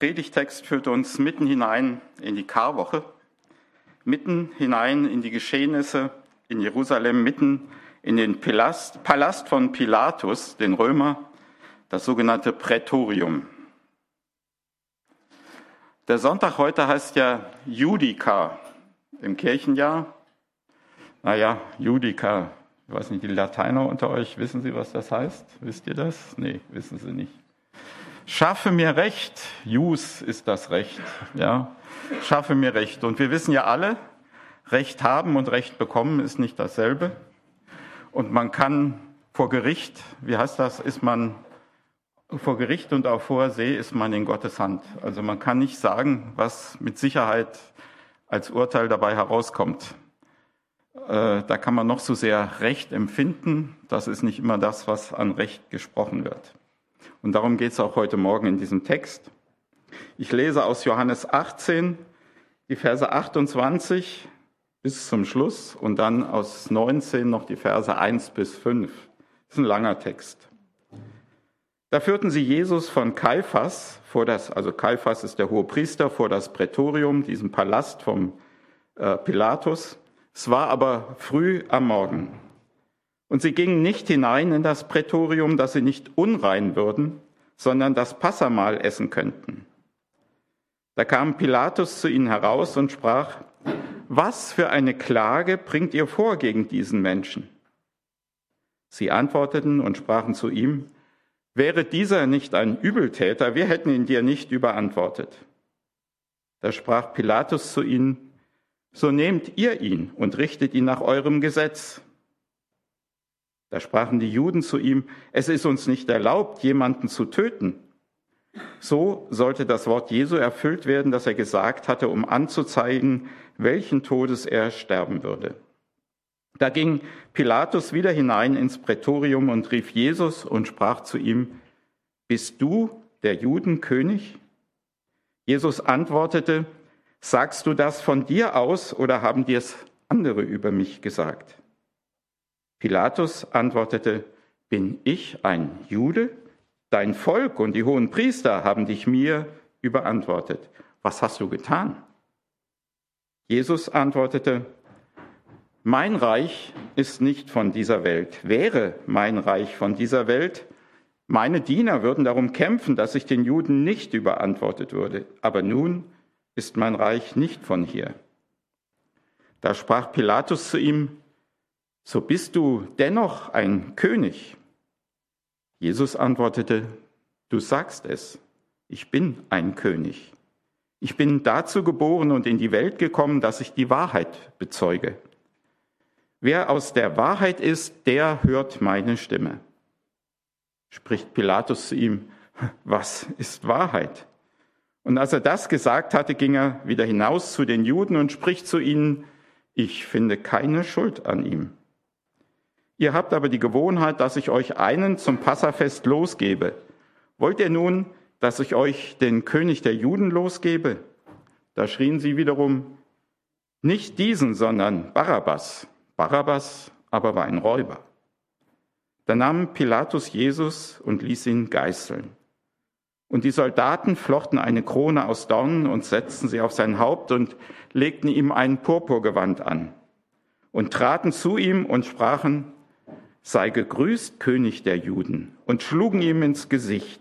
Predigtext führt uns mitten hinein in die Karwoche, mitten hinein in die Geschehnisse in Jerusalem, mitten in den Palast von Pilatus, den Römer, das sogenannte Prätorium. Der Sonntag heute heißt ja Judica im Kirchenjahr. Judica, ich weiß nicht, die Lateiner unter euch, wissen Sie, was das heißt? Wisst ihr das? Nee, wissen Sie nicht. Schaffe mir Recht, Jus ist das Recht, ja. Schaffe mir Recht. Und wir wissen ja alle, Recht haben und Recht bekommen ist nicht dasselbe. Und man kann vor Gericht, vor Gericht und auf hoher See ist man in Gottes Hand. Also man kann nicht sagen, was mit Sicherheit als Urteil dabei herauskommt. Da kann man noch so sehr Recht empfinden. Das ist nicht immer das, was an Recht gesprochen wird. Und darum geht es auch heute Morgen in diesem Text. Ich lese aus Johannes 18, die Verse 28 bis zum Schluss und dann aus 19 noch die Verse 1 bis 5. Das ist ein langer Text. Da führten sie Jesus von Kaiphas Kaiphas ist der Hohepriester, vor das Prätorium, diesen Palast vom Pilatus. Es war aber früh am Morgen. Und sie gingen nicht hinein in das Prätorium, dass sie nicht unrein würden, sondern das Passahmahl essen könnten. Da kam Pilatus zu ihnen heraus und sprach: Was für eine Klage bringt ihr vor gegen diesen Menschen? Sie antworteten und sprachen zu ihm: Wäre dieser nicht ein Übeltäter, wir hätten ihn dir nicht überantwortet. Da sprach Pilatus zu ihnen: So nehmt ihr ihn und richtet ihn nach eurem Gesetz. Da sprachen die Juden zu ihm: Es ist uns nicht erlaubt, jemanden zu töten. So sollte das Wort Jesu erfüllt werden, das er gesagt hatte, um anzuzeigen, welchen Todes er sterben würde. Da ging Pilatus wieder hinein ins Prätorium und rief Jesus und sprach zu ihm: Bist du der Juden König? Jesus antwortete: Sagst du das von dir aus oder haben dir's andere über mich gesagt? Pilatus antwortete: Bin ich ein Jude? Dein Volk und die hohen Priester haben dich mir überantwortet. Was hast du getan? Jesus antwortete: Mein Reich ist nicht von dieser Welt. Wäre mein Reich von dieser Welt, meine Diener würden darum kämpfen, dass ich den Juden nicht überantwortet würde. Aber nun ist mein Reich nicht von hier. Da sprach Pilatus zu ihm: So bist du dennoch ein König. Jesus antwortete: Du sagst es, ich bin ein König. Ich bin dazu geboren und in die Welt gekommen, dass ich die Wahrheit bezeuge. Wer aus der Wahrheit ist, der hört meine Stimme. Spricht Pilatus zu ihm: Was ist Wahrheit? Und als er das gesagt hatte, ging er wieder hinaus zu den Juden und spricht zu ihnen: Ich finde keine Schuld an ihm. Ihr habt aber die Gewohnheit, dass ich euch einen zum Passafest losgebe. Wollt ihr nun, dass ich euch den König der Juden losgebe? Da schrien sie wiederum: Nicht diesen, sondern Barabbas. Barabbas aber war ein Räuber. Da nahm Pilatus Jesus und ließ ihn geißeln. Und die Soldaten flochten eine Krone aus Dornen und setzten sie auf sein Haupt und legten ihm ein Purpurgewand an und traten zu ihm und sprachen: Sei gegrüßt, König der Juden, und schlugen ihm ins Gesicht.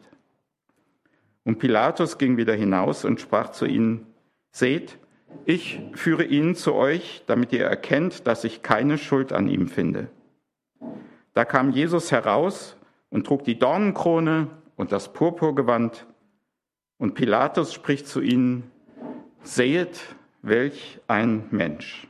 Und Pilatus ging wieder hinaus und sprach zu ihnen: Seht, ich führe ihn zu euch, damit ihr erkennt, dass ich keine Schuld an ihm finde. Da kam Jesus heraus und trug die Dornenkrone und das Purpurgewand. Und Pilatus spricht zu ihnen: Sehet, welch ein Mensch.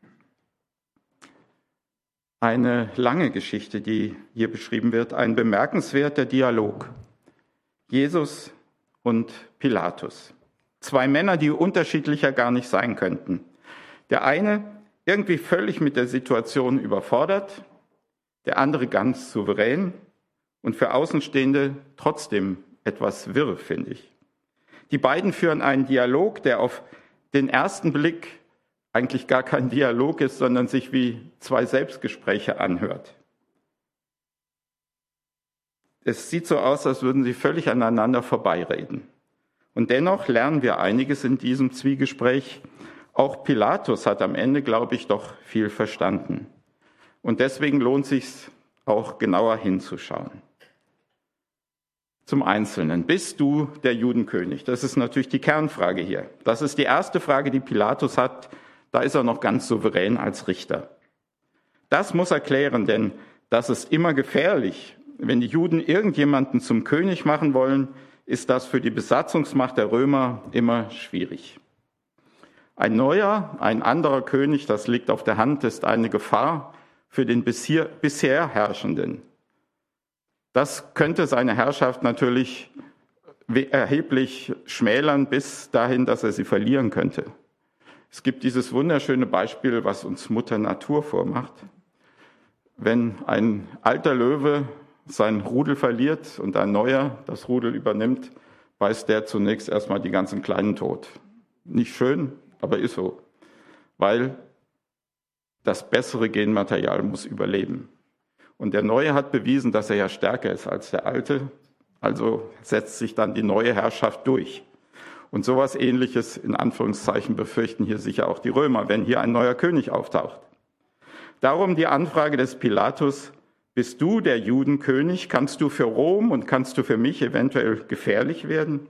Eine lange Geschichte, die hier beschrieben wird, ein bemerkenswerter Dialog. Jesus und Pilatus. Zwei Männer, die unterschiedlicher gar nicht sein könnten. Der eine irgendwie völlig mit der Situation überfordert, der andere ganz souverän und für Außenstehende trotzdem etwas wirr, finde ich. Die beiden führen einen Dialog, der auf den ersten Blick eigentlich gar kein Dialog ist, sondern sich wie zwei Selbstgespräche anhört. Es sieht so aus, als würden sie völlig aneinander vorbeireden. Und dennoch lernen wir einiges in diesem Zwiegespräch. Auch Pilatus hat am Ende, glaube ich, doch viel verstanden. Und deswegen lohnt es sich auch genauer hinzuschauen. Zum Einzelnen. Bist du der Judenkönig? Das ist natürlich die Kernfrage hier. Das ist die erste Frage, die Pilatus hat. Da ist er noch ganz souverän als Richter. Das muss er klären, denn das ist immer gefährlich. Wenn die Juden irgendjemanden zum König machen wollen, ist das für die Besatzungsmacht der Römer immer schwierig. Ein neuer, ein anderer König, das liegt auf der Hand, ist eine Gefahr für den bisher Herrschenden. Das könnte seine Herrschaft natürlich erheblich schmälern, bis dahin, dass er sie verlieren könnte. Es gibt dieses wunderschöne Beispiel, was uns Mutter Natur vormacht. Wenn ein alter Löwe sein Rudel verliert und ein neuer das Rudel übernimmt, beißt der zunächst erstmal die ganzen Kleinen tot. Nicht schön, aber ist so. Weil das bessere Genmaterial muss überleben. Und der Neue hat bewiesen, dass er ja stärker ist als der Alte. Also setzt sich dann die neue Herrschaft durch. Und sowas Ähnliches, in Anführungszeichen, befürchten hier sicher auch die Römer, wenn hier ein neuer König auftaucht. Darum die Anfrage des Pilatus: Bist du der Judenkönig? Kannst du für Rom und kannst du für mich eventuell gefährlich werden?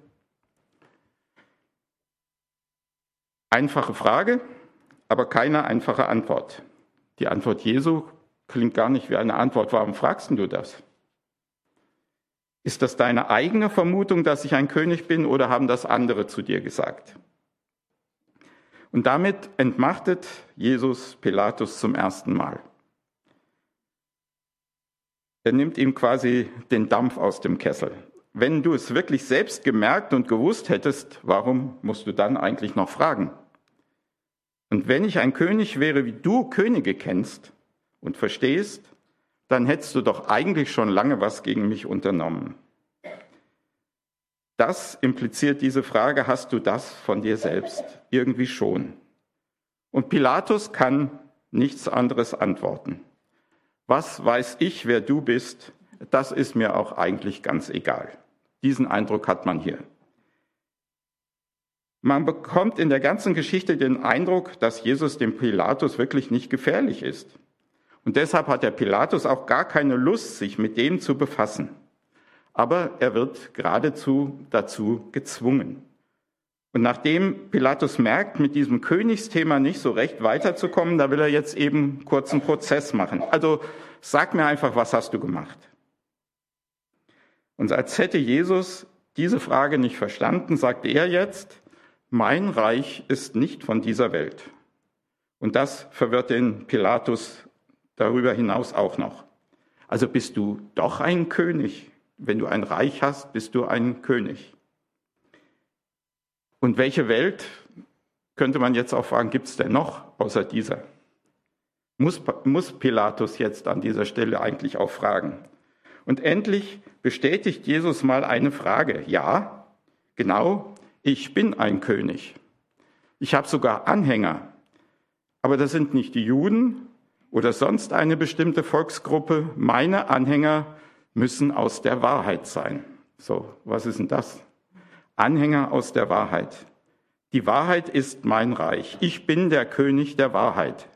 Einfache Frage, aber keine einfache Antwort. Die Antwort Jesu klingt gar nicht wie eine Antwort. Warum fragst du das? Ist das deine eigene Vermutung, dass ich ein König bin, oder haben das andere zu dir gesagt? Und damit entmachtet Jesus Pilatus zum ersten Mal. Er nimmt ihm quasi den Dampf aus dem Kessel. Wenn du es wirklich selbst gemerkt und gewusst hättest, warum musst du dann eigentlich noch fragen? Und wenn ich ein König wäre, wie du Könige kennst und verstehst, dann hättest du doch eigentlich schon lange was gegen mich unternommen. Das impliziert diese Frage: Hast du das von dir selbst irgendwie schon? Und Pilatus kann nichts anderes antworten. Was weiß ich, wer du bist? Das ist mir auch eigentlich ganz egal. Diesen Eindruck hat man hier. Man bekommt in der ganzen Geschichte den Eindruck, dass Jesus dem Pilatus wirklich nicht gefährlich ist. Und deshalb hat der Pilatus auch gar keine Lust, sich mit dem zu befassen. Aber er wird geradezu dazu gezwungen. Und nachdem Pilatus merkt, mit diesem Königsthema nicht so recht weiterzukommen, da will er jetzt eben kurz einen Prozess machen. Also sag mir einfach, was hast du gemacht? Und als hätte Jesus diese Frage nicht verstanden, sagte er jetzt: Mein Reich ist nicht von dieser Welt. Und das verwirrt den Pilatus darüber hinaus auch noch. Also bist du doch ein König? Wenn du ein Reich hast, bist du ein König. Und welche Welt, könnte man jetzt auch fragen, gibt es denn noch außer dieser? Muss Pilatus jetzt an dieser Stelle eigentlich auch fragen? Und endlich bestätigt Jesus mal eine Frage. Ja, genau, ich bin ein König. Ich habe sogar Anhänger. Aber das sind nicht die Juden oder sonst eine bestimmte Volksgruppe. Meine Anhänger müssen aus der Wahrheit sein. So, was ist denn das? Anhänger aus der Wahrheit. Die Wahrheit ist mein Reich. Ich bin der König der Wahrheit.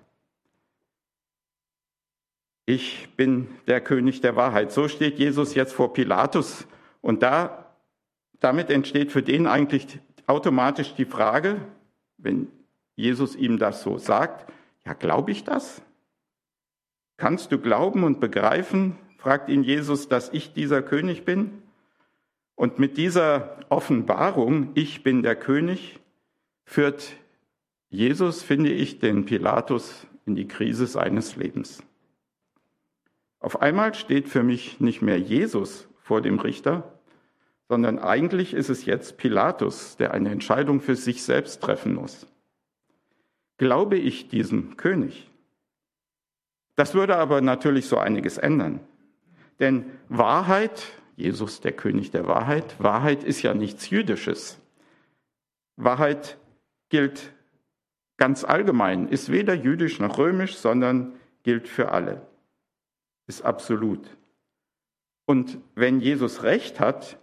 Ich bin der König der Wahrheit. So steht Jesus jetzt vor Pilatus. Und damit entsteht für den eigentlich automatisch die Frage, wenn Jesus ihm das so sagt: Ja, glaube ich das? Kannst du glauben und begreifen, fragt ihn Jesus, dass ich dieser König bin? Und mit dieser Offenbarung, ich bin der König, führt Jesus, finde ich, den Pilatus in die Krise seines Lebens. Auf einmal steht für mich nicht mehr Jesus vor dem Richter, sondern eigentlich ist es jetzt Pilatus, der eine Entscheidung für sich selbst treffen muss. Glaube ich diesem König? Das würde aber natürlich so einiges ändern. Denn Wahrheit, Jesus, der König der Wahrheit, Wahrheit ist ja nichts Jüdisches. Wahrheit gilt ganz allgemein, ist weder jüdisch noch römisch, sondern gilt für alle, ist absolut. Und wenn Jesus recht hat,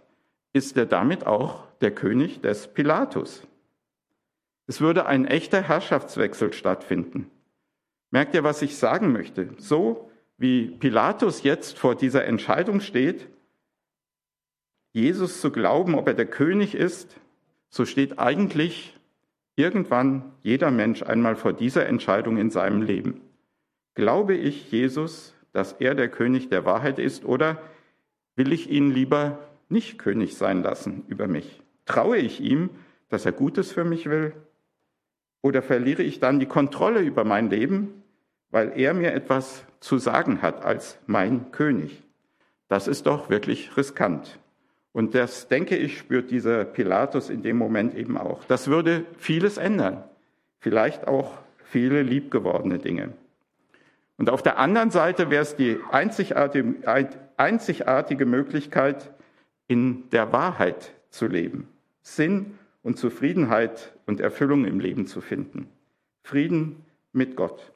ist er damit auch der König des Pilatus. Es würde ein echter Herrschaftswechsel stattfinden. Merkt ihr, was ich sagen möchte? So wie Pilatus jetzt vor dieser Entscheidung steht, Jesus zu glauben, ob er der König ist, so steht eigentlich irgendwann jeder Mensch einmal vor dieser Entscheidung in seinem Leben. Glaube ich Jesus, dass er der König der Wahrheit ist, oder will ich ihn lieber nicht König sein lassen über mich? Traue ich ihm, dass er Gutes für mich will? Oder verliere ich dann die Kontrolle über mein Leben, weil er mir etwas zu sagen hat als mein König? Das ist doch wirklich riskant. Und das, denke ich, spürt dieser Pilatus in dem Moment eben auch. Das würde vieles ändern. Vielleicht auch viele liebgewordene Dinge. Und auf der anderen Seite wäre es die einzigartige Möglichkeit, in der Wahrheit zu leben. Sinn und Zufriedenheit und Erfüllung im Leben zu finden. Frieden mit Gott.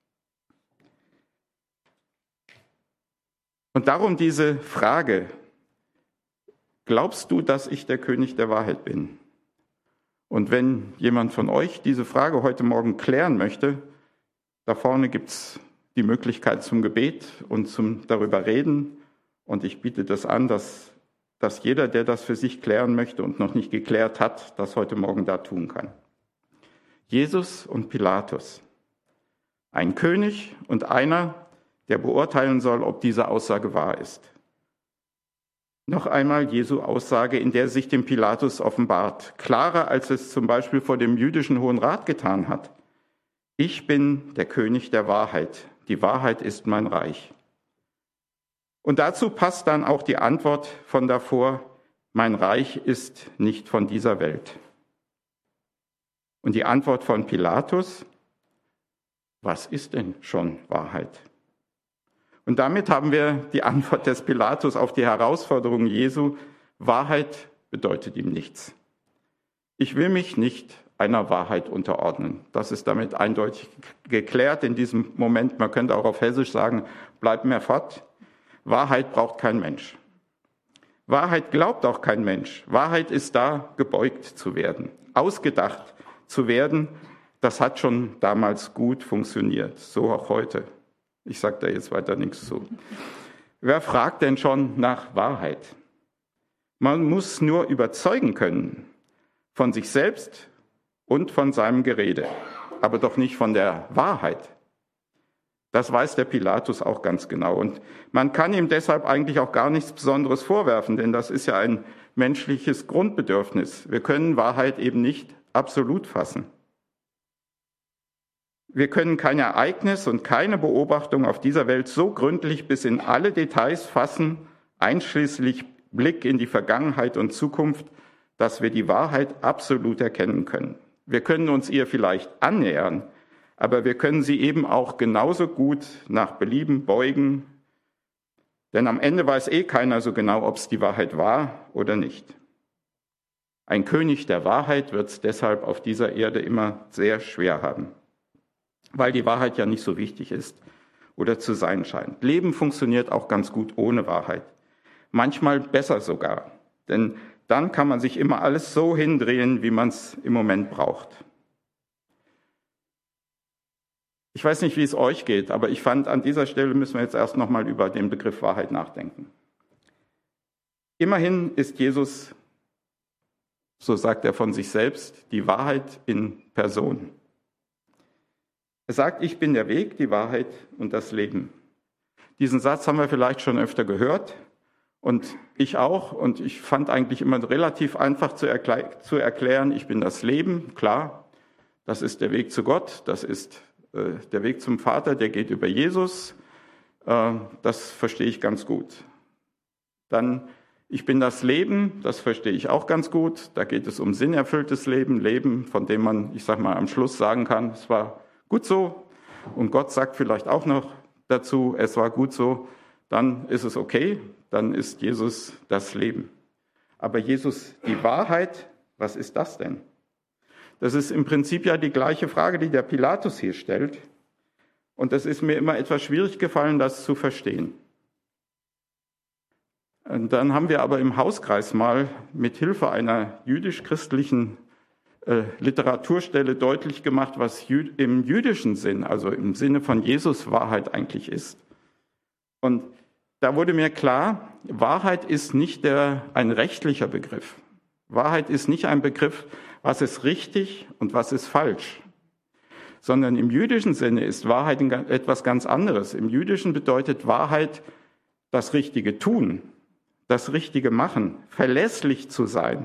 Und darum diese Frage: Glaubst du, dass ich der König der Wahrheit bin? Und wenn jemand von euch diese Frage heute Morgen klären möchte, da vorne gibt es die Möglichkeit zum Gebet und zum darüber reden. Und ich biete das an, dass jeder, der das für sich klären möchte und noch nicht geklärt hat, das heute Morgen da tun kann. Jesus und Pilatus. Ein König und einer, der beurteilen soll, ob diese Aussage wahr ist. Noch einmal Jesu Aussage, in der sich dem Pilatus offenbart, klarer als es zum Beispiel vor dem jüdischen Hohen Rat getan hat. Ich bin der König der Wahrheit. Die Wahrheit ist mein Reich. Und dazu passt dann auch die Antwort von davor: Mein Reich ist nicht von dieser Welt. Und die Antwort von Pilatus: Was ist denn schon Wahrheit? Und damit haben wir die Antwort des Pilatus auf die Herausforderung Jesu: Wahrheit bedeutet ihm nichts. Ich will mich nicht einer Wahrheit unterordnen. Das ist damit eindeutig geklärt in diesem Moment. Man könnte auch auf Hessisch sagen: Bleib mir fort. Wahrheit braucht kein Mensch. Wahrheit glaubt auch kein Mensch. Wahrheit ist da, gebeugt zu werden, ausgedacht zu werden. Das hat schon damals gut funktioniert, so auch heute. Ich sage da jetzt weiter nichts zu. Wer fragt denn schon nach Wahrheit? Man muss nur überzeugen können von sich selbst und von seinem Gerede, aber doch nicht von der Wahrheit. Das weiß der Pilatus auch ganz genau. Und man kann ihm deshalb eigentlich auch gar nichts Besonderes vorwerfen, denn das ist ja ein menschliches Grundbedürfnis. Wir können Wahrheit eben nicht absolut fassen. Wir können kein Ereignis und keine Beobachtung auf dieser Welt so gründlich bis in alle Details fassen, einschließlich Blick in die Vergangenheit und Zukunft, dass wir die Wahrheit absolut erkennen können. Wir können uns ihr vielleicht annähern, aber wir können sie eben auch genauso gut nach Belieben beugen, denn am Ende weiß keiner so genau, ob es die Wahrheit war oder nicht. Ein König der Wahrheit wird es deshalb auf dieser Erde immer sehr schwer haben, weil die Wahrheit ja nicht so wichtig ist oder zu sein scheint. Leben funktioniert auch ganz gut ohne Wahrheit, manchmal besser sogar, denn dann kann man sich immer alles so hindrehen, wie man es im Moment braucht. Ich weiß nicht, wie es euch geht, aber ich fand, an dieser Stelle müssen wir jetzt erst nochmal über den Begriff Wahrheit nachdenken. Immerhin ist Jesus, so sagt er von sich selbst, die Wahrheit in Person. Er sagt: Ich bin der Weg, die Wahrheit und das Leben. Diesen Satz haben wir vielleicht schon öfter gehört und ich auch. Und ich fand eigentlich immer relativ einfach zu erklären: Ich bin das Leben, klar, das ist der Weg zu Gott, das ist der Weg zum Vater, der geht über Jesus. Das verstehe ich ganz gut. Dann: Ich bin das Leben, das verstehe ich auch ganz gut. Da geht es um sinnerfülltes Leben, Leben, von dem man, ich sage mal, am Schluss sagen kann, es war gut so. Und Gott sagt vielleicht auch noch dazu, es war gut so. Dann ist es okay, dann ist Jesus das Leben. Aber Jesus, die Wahrheit, was ist das denn? Das ist im Prinzip ja die gleiche Frage, die der Pilatus hier stellt. Und es ist mir immer etwas schwierig gefallen, das zu verstehen. Und dann haben wir aber im Hauskreis mal mit Hilfe einer jüdisch-christlichen Literaturstelle deutlich gemacht, was im jüdischen Sinn, also im Sinne von Jesus, Wahrheit eigentlich ist. Und da wurde mir klar, Wahrheit ist nicht ein rechtlicher Begriff. Wahrheit ist nicht ein Begriff, was ist richtig und was ist falsch, sondern im jüdischen Sinne ist Wahrheit etwas ganz anderes. Im Jüdischen bedeutet Wahrheit das Richtige tun, das Richtige machen, verlässlich zu sein.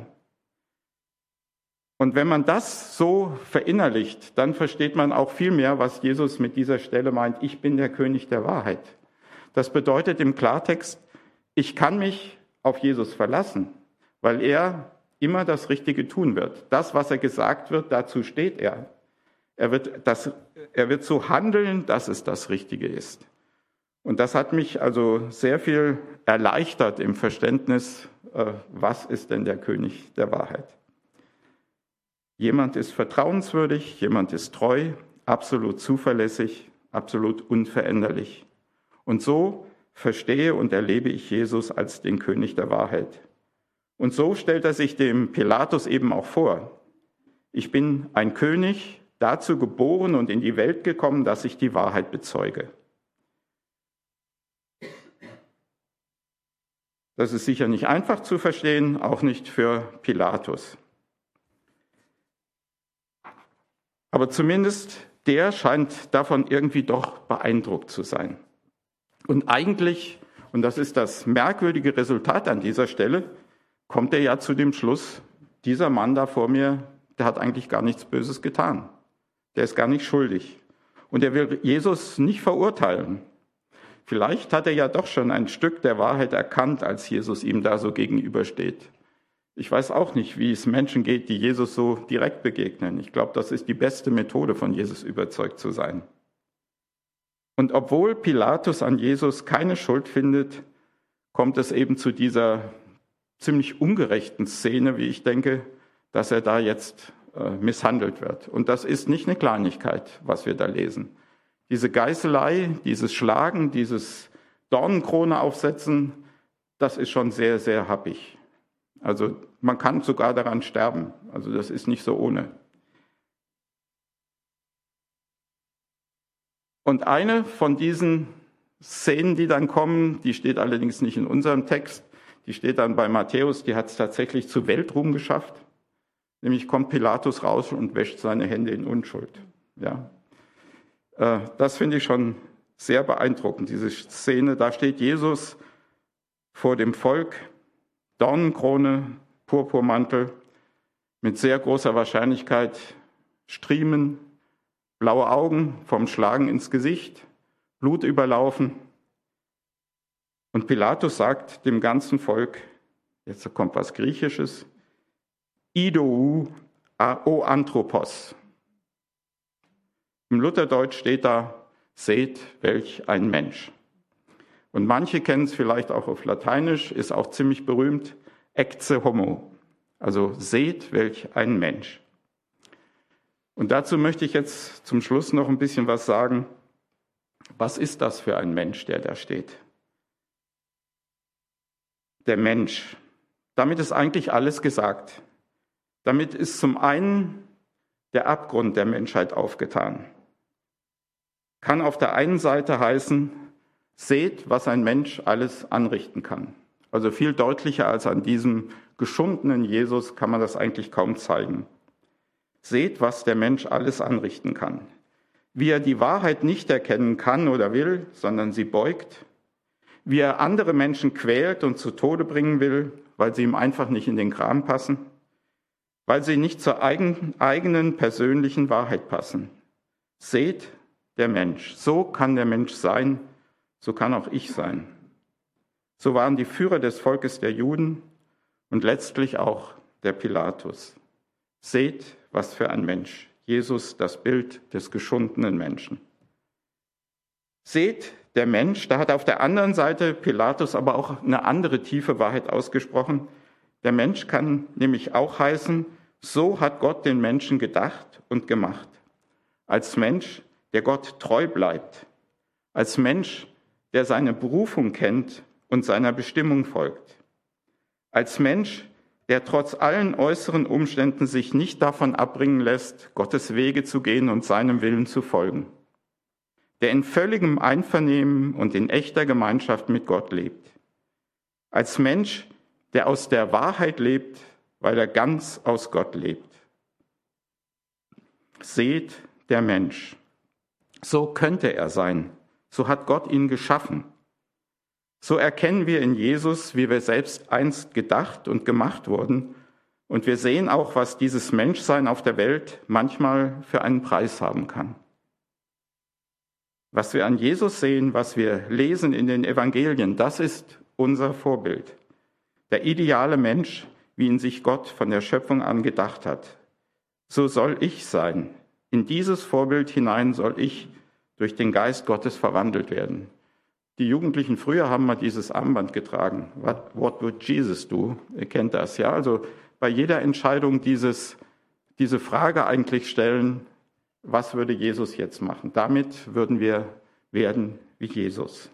Und wenn man das so verinnerlicht, dann versteht man auch viel mehr, was Jesus mit dieser Stelle meint, ich bin der König der Wahrheit. Das bedeutet im Klartext, ich kann mich auf Jesus verlassen, weil er immer das Richtige tun wird. Das, was er gesagt wird, dazu steht er. Er wird so handeln, dass es das Richtige ist. Und das hat mich also sehr viel erleichtert im Verständnis, was ist denn der König der Wahrheit? Jemand ist vertrauenswürdig, jemand ist treu, absolut zuverlässig, absolut unveränderlich. Und so verstehe und erlebe ich Jesus als den König der Wahrheit. Und so stellt er sich dem Pilatus eben auch vor. Ich bin ein König, dazu geboren und in die Welt gekommen, dass ich die Wahrheit bezeuge. Das ist sicher nicht einfach zu verstehen, auch nicht für Pilatus. Aber zumindest der scheint davon irgendwie doch beeindruckt zu sein. Und eigentlich, und das ist das merkwürdige Resultat an dieser Stelle, kommt er ja zu dem Schluss, dieser Mann da vor mir, der hat eigentlich gar nichts Böses getan. Der ist gar nicht schuldig. Und er will Jesus nicht verurteilen. Vielleicht hat er ja doch schon ein Stück der Wahrheit erkannt, als Jesus ihm da so gegenübersteht. Ich weiß auch nicht, wie es Menschen geht, die Jesus so direkt begegnen. Ich glaube, das ist die beste Methode, von Jesus überzeugt zu sein. Und obwohl Pilatus an Jesus keine Schuld findet, kommt es eben zu dieser ziemlich ungerechten Szene, wie ich denke, dass er da jetzt misshandelt wird. Und das ist nicht eine Kleinigkeit, was wir da lesen. Diese Geißelei, dieses Schlagen, dieses Dornenkrone aufsetzen, das ist schon sehr, sehr happig. Also man kann sogar daran sterben. Also das ist nicht so ohne. Und eine von diesen Szenen, die dann kommen, die steht allerdings nicht in unserem Text, die steht dann bei Matthäus, die hat es tatsächlich zu Weltruhm geschafft. Nämlich kommt Pilatus raus und wäscht seine Hände in Unschuld. Ja. Das finde ich schon sehr beeindruckend, diese Szene. Da steht Jesus vor dem Volk, Dornenkrone, Purpurmantel, mit sehr großer Wahrscheinlichkeit Striemen, blaue Augen vom Schlagen ins Gesicht, Blut überlaufen. Und Pilatus sagt dem ganzen Volk, jetzt kommt was Griechisches, Idou o Anthropos. Im Lutherdeutsch steht da, seht, welch ein Mensch. Und manche kennen es vielleicht auch auf Lateinisch, ist auch ziemlich berühmt, ecce homo. Also seht, welch ein Mensch. Und dazu möchte ich jetzt zum Schluss noch ein bisschen was sagen. Was ist das für ein Mensch, der da steht? Der Mensch. Damit ist eigentlich alles gesagt. Damit ist zum einen der Abgrund der Menschheit aufgetan. Kann auf der einen Seite heißen, seht, was ein Mensch alles anrichten kann. Also viel deutlicher als an diesem geschundenen Jesus kann man das eigentlich kaum zeigen. Seht, was der Mensch alles anrichten kann. Wie er die Wahrheit nicht erkennen kann oder will, sondern sie beugt. Wie er andere Menschen quält und zu Tode bringen will, weil sie ihm einfach nicht in den Kram passen. Weil sie nicht zur eigenen persönlichen Wahrheit passen. Seht, der Mensch. So kann der Mensch sein, so kann auch ich sein. So waren die Führer des Volkes der Juden und letztlich auch der Pilatus. Seht, was für ein Mensch. Jesus, das Bild des geschundenen Menschen. Seht, der Mensch, da hat auf der anderen Seite Pilatus aber auch eine andere tiefe Wahrheit ausgesprochen. Der Mensch kann nämlich auch heißen, so hat Gott den Menschen gedacht und gemacht. Als Mensch, der Gott treu bleibt. Als Mensch, der seine Berufung kennt und seiner Bestimmung folgt. Als Mensch, der trotz allen äußeren Umständen sich nicht davon abbringen lässt, Gottes Wege zu gehen und seinem Willen zu folgen. Der in völligem Einvernehmen und in echter Gemeinschaft mit Gott lebt. Als Mensch, der aus der Wahrheit lebt, weil er ganz aus Gott lebt. Seht der Mensch. So könnte er sein. So hat Gott ihn geschaffen. So erkennen wir in Jesus, wie wir selbst einst gedacht und gemacht wurden. Und wir sehen auch, was dieses Menschsein auf der Welt manchmal für einen Preis haben kann. Was wir an Jesus sehen, was wir lesen in den Evangelien, das ist unser Vorbild. Der ideale Mensch, wie ihn sich Gott von der Schöpfung an gedacht hat. So soll ich sein. In dieses Vorbild hinein soll ich durch den Geist Gottes verwandelt werden. Die Jugendlichen früher haben mal dieses Armband getragen. What would Jesus do? Ihr kennt das, ja? Also bei jeder Entscheidung diese Frage eigentlich stellen, was würde Jesus jetzt machen? Damit würden wir werden wie Jesus.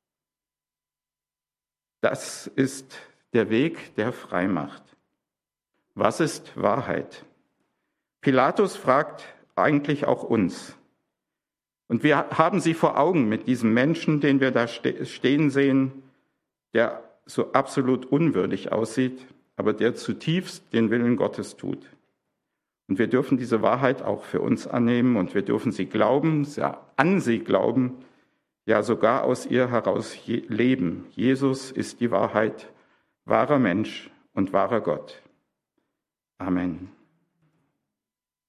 Das ist der Weg, der frei macht. Was ist Wahrheit? Pilatus fragt eigentlich auch uns. Und wir haben sie vor Augen mit diesem Menschen, den wir da stehen sehen, der so absolut unwürdig aussieht, aber der zutiefst den Willen Gottes tut. Und wir dürfen diese Wahrheit auch für uns annehmen und wir dürfen sie glauben, an sie glauben, ja sogar aus ihr heraus leben. Jesus ist die Wahrheit, wahrer Mensch und wahrer Gott. Amen.